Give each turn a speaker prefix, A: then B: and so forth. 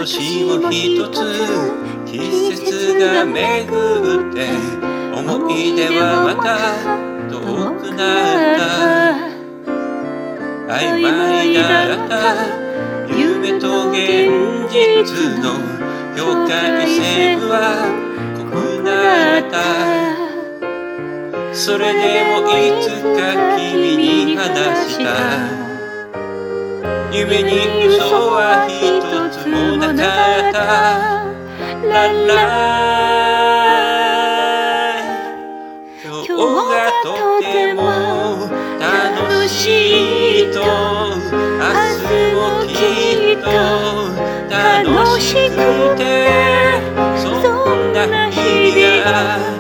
A: 年も一つ季節が巡って思い出はまた遠くなった曖昧だった夢と現実の境界線は濃くなったそれでもいつか君に話した夢に嘘は一つもなかったララ今日がとても楽しいと明日もきっと楽しくてそんな日が